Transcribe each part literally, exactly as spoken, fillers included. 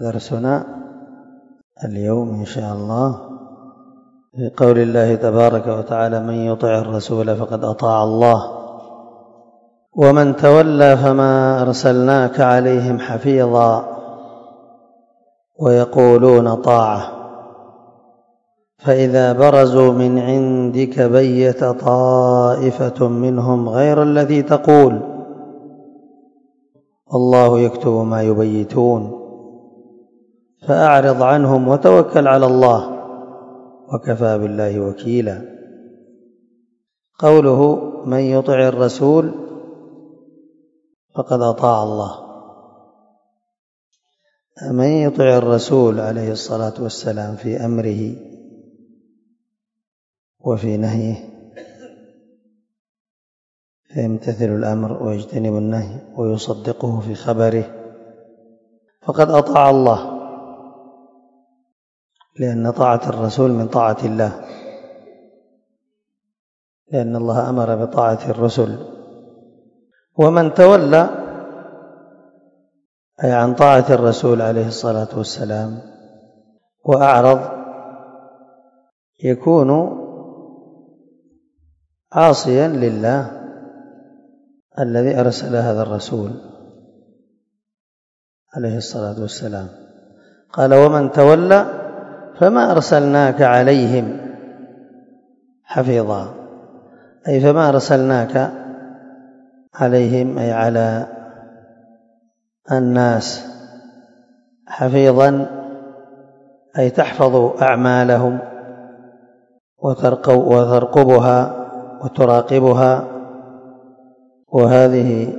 درسنا اليوم إن شاء الله في قول الله تبارك وتعالى: من يطع الرسول فقد أطاع الله ومن تولى فما أرسلناك عليهم حفيظا ويقولون طاعة فإذا برزوا من عندك بيت طائفة منهم غير الذي تقول والله يكتب ما يبيتون فأعرض عنهم وتوكل على الله وكفى بالله وكيلا. قوله من يطع الرسول فقد أطاع الله، من يطع الرسول عليه الصلاة والسلام في أمره وفي نهيه فيمتثل الأمر ويجتنب النهي ويصدقه في خبره فقد أطاع الله، لأن طاعة الرسول من طاعة الله، لأن الله أمر بطاعة الرسل. ومن تولى أي عن طاعة الرسول عليه الصلاة والسلام وأعرض يكون عاصيا لله الذي أرسل هذا الرسول عليه الصلاة والسلام. قال: ومن تولى فما أرسلناك عليهم حفيظا، أي فما أرسلناك عليهم أي على الناس حفيظا، أي تحفظ أعمالهم وترقبها وتراقبها. وهذه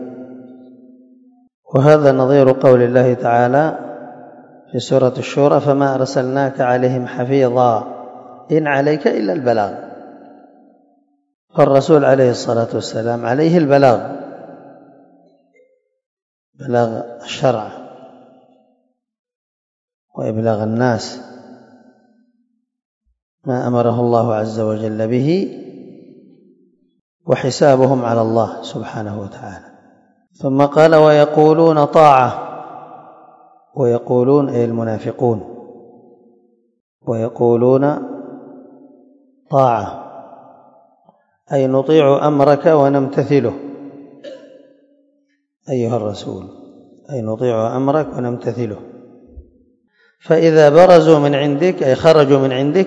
وهذا نظير قول الله تعالى في سورة الشورى: فما أرسلناك عليهم حفيظا إن عليك إلا البلاغ. فالرسول عليه الصلاة والسلام عليه البلاغ، بلاغ الشرع وإبلاغ الناس ما أمره الله عز وجل به، وحسابهم على الله سبحانه وتعالى. ثم قال: ويقولون طاعة، ويقولون أي المنافقون، ويقولون طاعة أي نطيع أمرك ونمتثله أيها الرسول، أي نطيع أمرك ونمتثله. فإذا برزوا من عندك أي خرجوا من عندك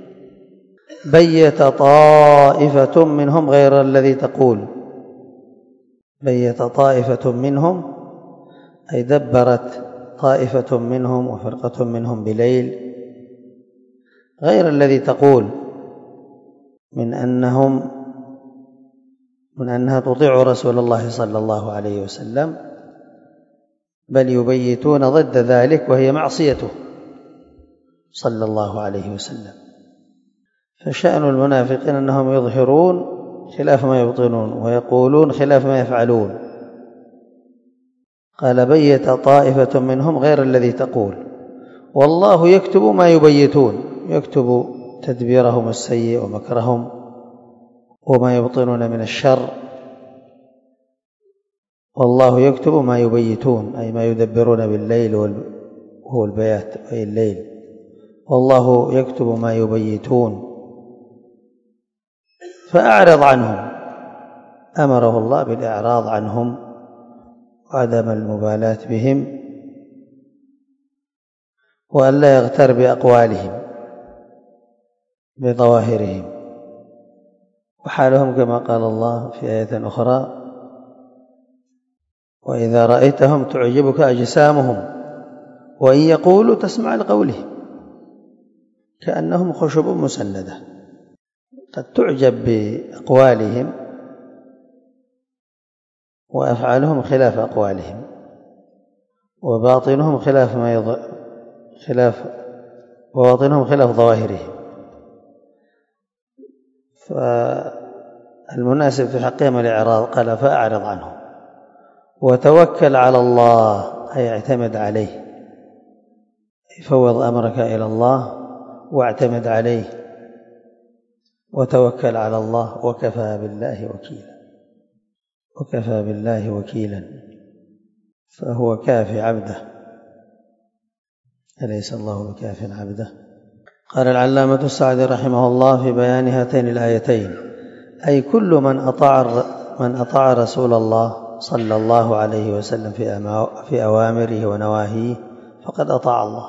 بيت طائفة منهم غير الذي تقول، بيت طائفة منهم أي دبرت طائفة منهم وفرقة منهم بليل غير الذي تقول، من أنهم من أنها تطيع رسول الله صلى الله عليه وسلم، بل يبيتون ضد ذلك وهي معصيته صلى الله عليه وسلم. فشأن المنافقين أنهم يظهرون خلاف ما يبطنون ويقولون خلاف ما يفعلون. قال: بيت طائفة منهم غير الذي تقول والله يكتب ما يبيتون، يكتب تدبيرهم السيء ومكرهم وما يبطنون من الشر. والله يكتب ما يبيتون أي ما يدبرون بالليل، وهو البيات أي الليل. والله يكتب ما يبيتون فأعرض عنهم، أمره الله بالإعراض عنهم وعدم المبالاة بهم، وأن لا يغتر بأقوالهم بظواهرهم. وحالهم كما قال الله في آية أخرى: وإذا رأيتهم تعجبك أجسامهم وإن يقولوا تسمع لقولهم كأنهم خشب مسندة. قد تعجب بأقوالهم وأفعالهم خلاف أقوالهم، وباطنهم خلاف ما يض... خلاف وباطنهم خلاف ظواهرهم. فالمناسب في حقهم الإعراض. قال: فأعرض عنهم وتوكل على الله أي اعتمد عليه، فوض أمرك إلى الله واعتمد عليه وتوكل على الله وكفى بالله وكيلا. وكفى بالله وكيلا، فهو كافي عبده أليس الله بكاف عبده. قال العلامة السعدي رحمه الله في بيان هاتين الآيتين: أي كل من أطاع من أطاع رسول الله صلى الله عليه وسلم في أوامره ونواهيه فقد أطاع الله،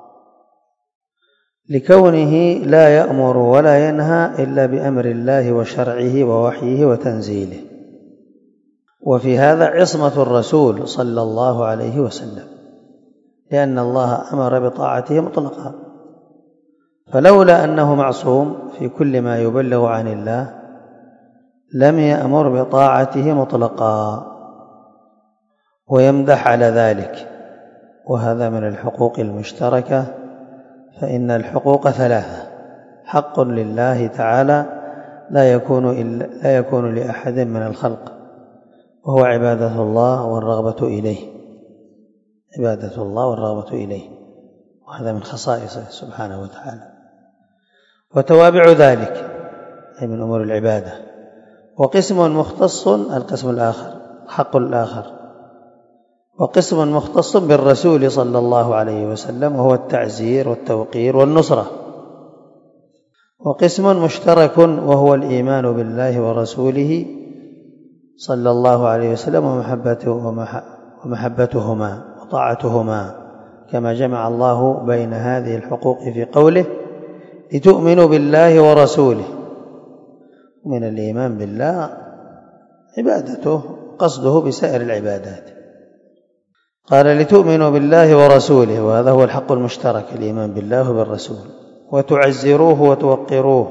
لكونه لا يأمر ولا ينهى إلا بأمر الله وشرعه ووحيه وتنزيله. وفي هذا عصمة الرسول صلى الله عليه وسلم، لأن الله أمر بطاعته مطلقا، فلولا أنه معصوم في كل ما يبلغ عن الله لم يأمر بطاعته مطلقا، ويمدح على ذلك. وهذا من الحقوق المشتركة، فإن الحقوق ثلاثة: حق لله تعالى لا يكون إلا لا يكون لأحد من الخلق، وهو عبادة الله والرغبة إليه، عبادة الله والرغبة إليه، وهذا من خصائصه سبحانه وتعالى. وتوابع ذلك أي من أمور العبادة. وقسم مختص، القسم الآخر حق الآخر، وقسم مختص بالرسول صلى الله عليه وسلم، وهو التعزير والتوقير والنصرة. وقسم مشترك، وهو الإيمان بالله ورسوله صلى الله عليه وسلم ومحبته ومحبتهما وطاعتهما، كما جمع الله بين هذه الحقوق في قوله: لتؤمنوا بالله ورسوله. من الإيمان بالله عبادته، قصده بسائر العبادات. قال: لتؤمنوا بالله ورسوله، وهذا هو الحق المشترك، الإيمان بالله وبالرسول. وتعزروه وتوقروه،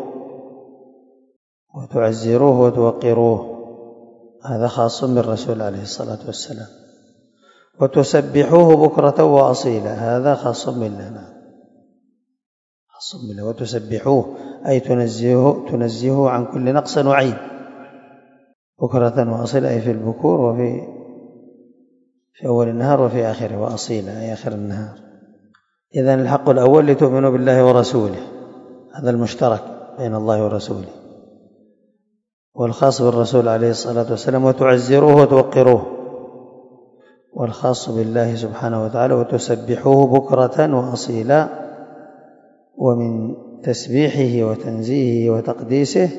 وتعزروه وتوقروه، هذا خاص بالرسول عليه الصلاة والسلام. وتسبحوه بكرة وأصيلا، هذا خاص بالله، خاص بالله. وتسبحوه أي تنزهوه, تنزهوه عن كل نقص وعيب، بكرة وأصيلا أي في البكور وفي في أول النهار وفي آخره، وأصيلا أي آخر النهار. إذن الحق الأول لتؤمنوا بالله ورسوله، هذا المشترك بين الله ورسوله، والخاص بالرسول عليه الصلاة والسلام. وتعزروه وتوقروه، والخاص بالله سبحانه وتعالى. وتسبحوه بكرة وأصيلا، ومن تسبيحه وتنزيهه وتقديسه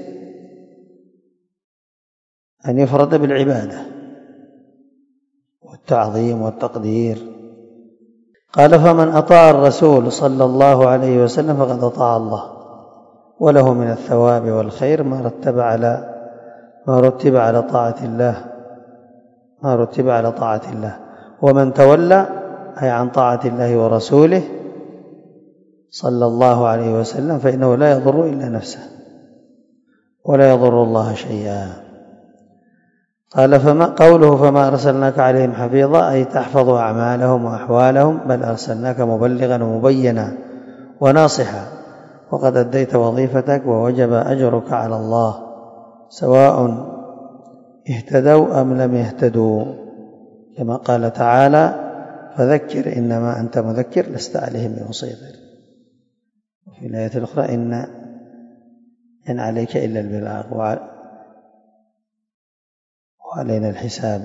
أن يفرد بالعبادة والتعظيم والتقدير. قال: فمن أطاع الرسول صلى الله عليه وسلم فقد أطاع الله، وله من الثواب والخير ما رتب على ما رتب على طاعة الله ما رتب على طاعة الله. ومن تولى أي عن طاعة الله ورسوله صلى الله عليه وسلم فإنه لا يضر إلا نفسه ولا يضر الله شيئا. قال: فما قوله فما أرسلناك عليهم حفيظا أي تحفظ أعمالهم وأحوالهم، بل أرسلناك مبلغا ومبينا وناصحا، وقد أديت وظيفتك ووجب أجرك على الله، سواء اهتدوا أم لم يهتدوا، كما قال تعالى: فذكر إنما أنت مذكر لست عليهم بمسيطر. وفي الآية الأخرى: إن إن عليك إلا البلاغ وعلينا الحساب.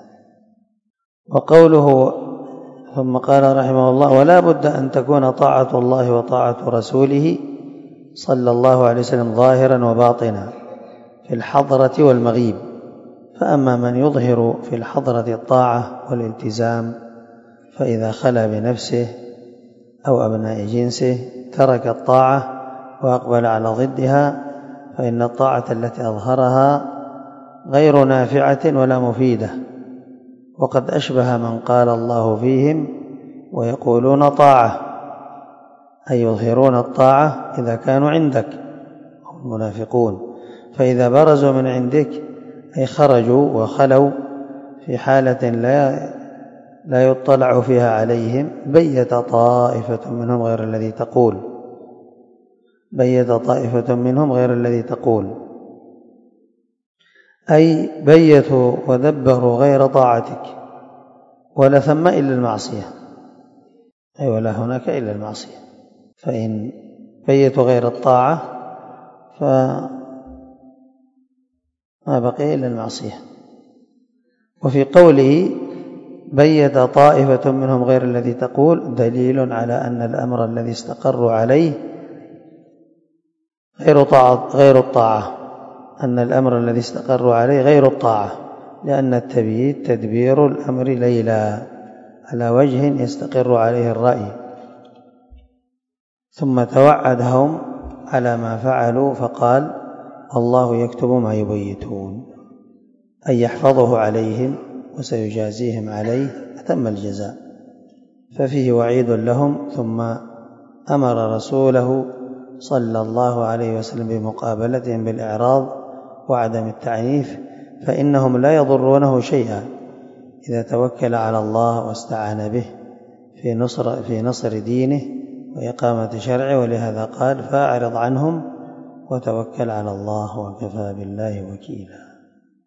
وقوله ثم قال رحمه الله: ولا بد أن تكون طاعة الله وطاعة رسوله صلى الله عليه وسلم ظاهرا وباطنا في الحضرة والمغيب. فأما من يظهر في الحضرة الطاعة والالتزام فإذا خلا بنفسه أو أبناء جنسه ترك الطاعة وأقبل على ضدها، فإن الطاعة التي أظهرها غير نافعة ولا مفيدة. وقد أشبه من قال الله فيهم: ويقولون طاعة، أي يظهرون الطاعة إذا كانوا عندك، هم المنافقون، فإذا برزوا من عندك أي خرجوا وخلوا في حالة لا لا يطلع فيها عليهم بيت طائفة منهم غير الذي تقول بيت طائفة منهم غير الذي تقول أي بيتوا ودبروا غير طاعتك، ولا ثم إلا المعصية، أي ولا هناك إلا المعصية. فإن بيتوا غير الطاعة فما بقي إلا المعصية. وفي قوله بيت طائفة منهم غير الذي تقول دليل على أن الأمر الذي استقروا عليه غير طاعة غير الطاعة أن الأمر الذي استقروا عليه غير الطاعة، لأن التبييت تدبير الأمر ليلا على وجه يستقر عليه الرأي، ثم توعدهم على ما فعلوا فقال الله يكتب ما يبيتون، أي يحفظه عليهم وسيجازيهم عليه أتم الجزاء، ففيه وعيد لهم. ثم أمر رسوله صلى الله عليه وسلم بمقابلتهم بالإعراض وعدم التعنيف، فإنهم لا يضرونه شيئا إذا توكل على الله واستعان به في نصر, في نصر دينه وإقامة شرعه، ولهذا قال فأعرض عنهم وتوكل على الله وكفى بالله وكيلا.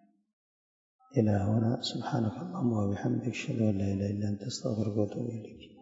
إلى هنا، سبحانك اللهم وبحمدك، أشهد أن لا إله إلا أنت، أستغفرك وأتوب إليك.